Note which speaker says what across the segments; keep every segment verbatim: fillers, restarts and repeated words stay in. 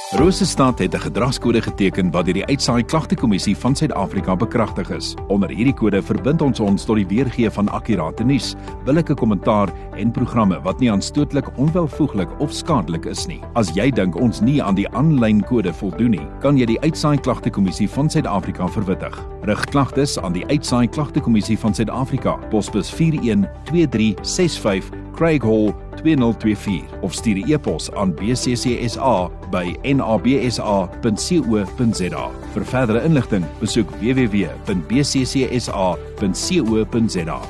Speaker 1: Rosestad het 'n gedragskode geteken wat deur die Uitsaai Klagtekommissie van Suid-Afrika bekragtig is. Onder hierdie kode verbind ons ons tot die weergee van akkurate nuus, billike kommentaar en programme wat nie aanstootlik, onwelvoeglik of skadelik is nie. As jy dink ons nie aan die aanlyn kode voldoen nie, kan jy die Uitsaai Klagtekommissie van Suid-Afrika verwittig. Rig klagtes aan die Uitsaai Klagtekommissie van Suid-Afrika, posbus vier een twee drie ses vyf, Craig Hall twee nul twee vier of stuur 'n e-pos aan b c c s a by n a b s a punt co punt z a. Vir verdere inligting, besoek w w w punt b c c s a punt co punt z a.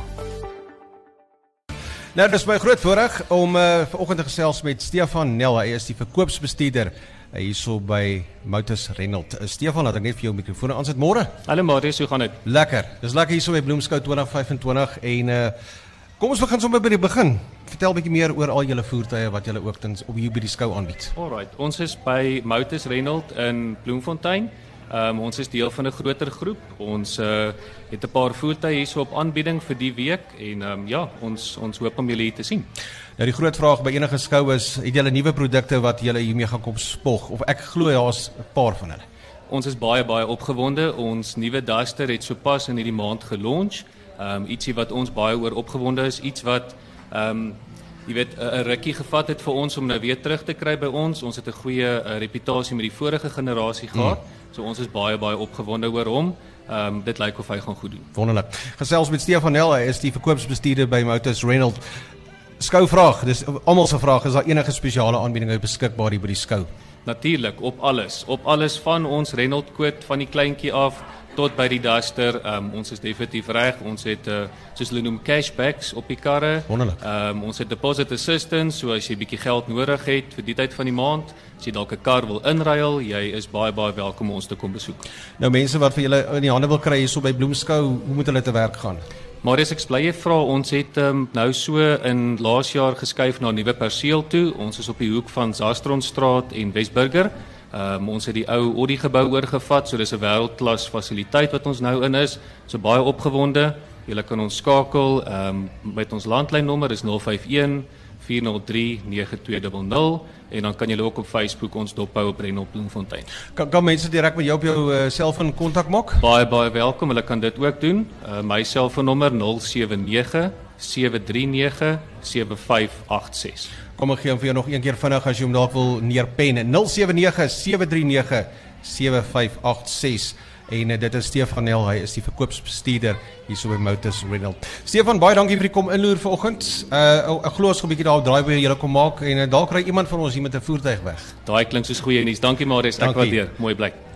Speaker 2: Nou, dis my groot voorreg om uh, vanoggend te gesels met Stefan Nel. Hy is die verkoopsbestuurder uh, hierso by Motors Renault. Uh, Stefan, laat ek net vir jou mikrofoon aansit. Môre.
Speaker 3: Hallo Marius, hoe gaan dit?
Speaker 2: Lekker. Dis lekker hierso by Bloemskou twintig vyf en twintig en uh, kom ons begin sommer by die begin. Vertel 'n bietjie meer oor al julle voertuie wat julle ook tens op hier by die skou aanbied.
Speaker 3: Alright, ons is by Motors Renault in Bloemfontein. Um, ons is deel van 'n groter groep. Ons uh, het 'n paar voertuie hierso op aanbieding vir die week en um, ja, ons ons hoop om julle hier te sien.
Speaker 2: Nou die groot vraag by enige skou is, het julle nuwe produkte wat julle hiermee gaan kom spog? Of ek glo daar's 'n paar van hulle.
Speaker 3: Ons is baie baie opgewonde. Ons nuwe Duster het sopas in hierdie maand gelunch. Um, ietsie wat ons baie oor opgewonde is, iets wat um, jy weet 'n rukkie gevat het vir ons om nou weer terug te kry by ons. Ons het 'n goeie uh, reputasie met die vorige generasie gehad. Mm. So ons is baie baie opgewonde oor hom. Um, dit lyk of hy gaan goed doen.
Speaker 2: Wonderlik. Gesels met Stefan Nel, hy is die verkoopsbestuurder by Motors Renault. Skou vraag, dis almal se vraag, is daar enige spesiale aanbiedinge beskikbaar hier by die skou?
Speaker 3: Natuurlik, op alles. Op alles van ons Renault quote van die kleintjie af tot by die Duster. Um, ons is definitief reg. Ons het uh, soos hulle noem cashbacks op die karre.
Speaker 2: Wonderlik.
Speaker 3: Um, ons het deposit assistance, so as jy bietjie geld nodig het vir die tyd van die maand, as jy dalk 'n kar wil inruil, jy is baie baie welkom om ons te kom besoek.
Speaker 2: Nou mense wat vir julle in die hande wil kry hierso by Bloemskou, hoe moet hulle te werk gaan?
Speaker 3: Marius, ek bly jy vra, ons het um, nou so in laas jaar geskuif na 'n nuwe perseel toe. Ons is op die hoek van Zastronstraat en Westburger. Um, ons het die ou Audi gebou oorgevat, so dis 'n wêreldklas fasiliteit wat ons nou in is. So baie opgewonde. Julle kan ons skakel um, met ons landlynnommer is nul vyf een vier nul drie nege twee nul nul en dan kan julle ook op Facebook ons dophou op Renault Bloemfontein.
Speaker 2: Kan, kan mense direk met jou op jou uh, selfoon kontak maak?
Speaker 3: Baie baie welkom, hulle kan dit ook doen. Uh, my selfoonnommer nul sewe nege sewe drie nege sewe vyf agt ses.
Speaker 2: Kom ek gee hom vir jou nog een keer vinnig as jy hom dalk wil neerpen. nul sewe nege sewe drie nege sewe vyf agt ses. En uh, dit is Stefan Nel, hy is die verkoopsbestuurder hierso by Motors Renault. Stefan, baie dankie vir die kom inloer vanoggend. Uh, ek glo ons gaan 'n bietjie daar op draai by julle kom maak en uh, dalk kry iemand van ons hier met 'n voertuig weg.
Speaker 3: Daai klink soos goeie nuus. Dankie Marius, ek waardeer. Mooi bly.